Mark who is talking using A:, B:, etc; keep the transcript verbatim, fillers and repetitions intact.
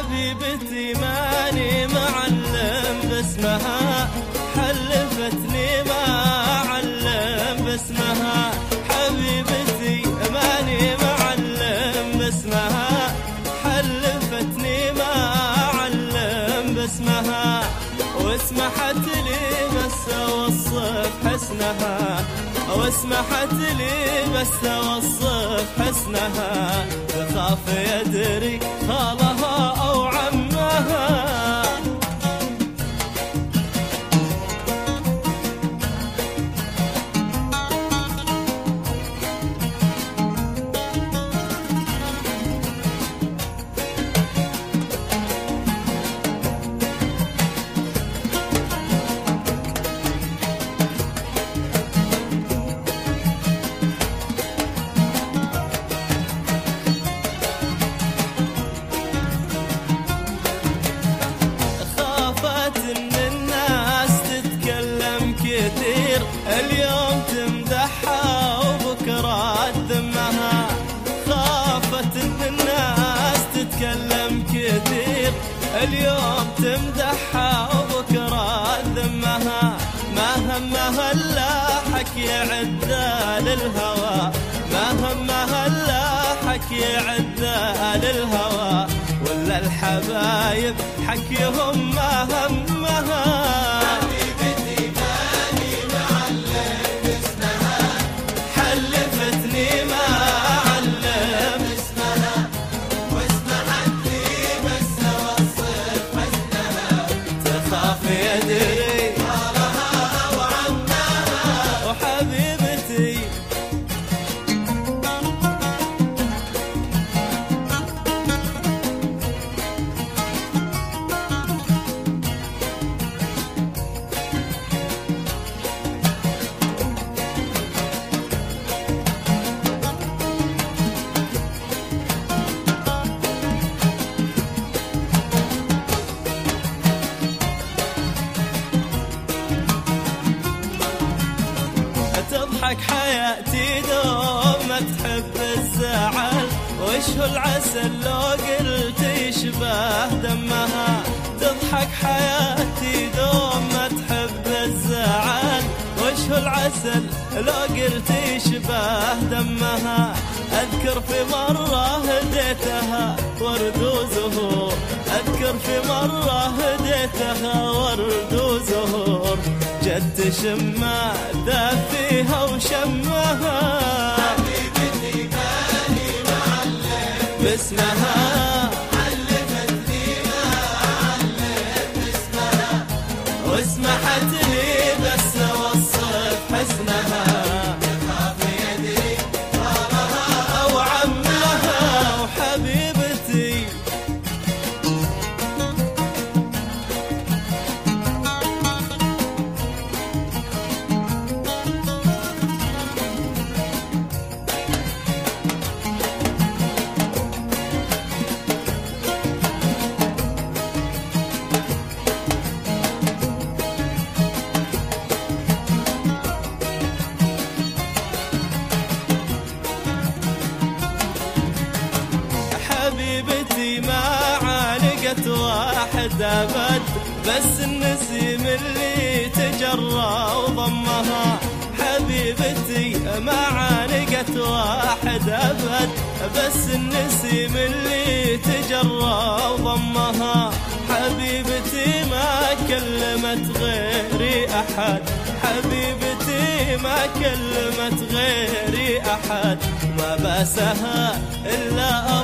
A: حبيبتي ماني معلم باسمها، حلفتني ما علم باسمها. حبيبتي ماني معلم باسمها، حلفتني ما علم باسمها. واسمحت لي بس اوصف حسنها، واسمحت لي بس اوصف حسنها. تخاف يدري خالها او عمها. اليوم تمدحها وبكرة تذمها. خافت ان الناس تتكلم كثير، اليوم تمدحها وبكرة تذمها. ما همها الا حكي عدة للهوى، ما همها الا حكي عدة للهوى. ولا الحبايب حكيهم ما همها. تضحك حياتي دوم ما تحب الزعل، وش هو العسل لو قلت يشبه دمها. تضحك حياتي دوم ما تحب الزعل، وش هو العسل لو قلت يشبه دمها. أذكر في مرة هديتها ورد وزهور، أذكر في مرة هديتها ورد وزهور. جد تشم دافيها وشمها. حبيبتي ماني معلم باسمها، علمتني ما علم باسمها. واسمحت لي بس اوصف حسنها. تخاف يدري خالها او عمها. وحبيبتي حبيبتي ما عانقت واحد أبد، بس النسيم اللي تجرى وضمها. حبيبتي ما عانقت واحد أبد، بس النسيم اللي تجرى وضمها. حبيبتي ما كلمت غيري أحد، حبيبتي ما كلمت غيري أحد. ما باسها إلا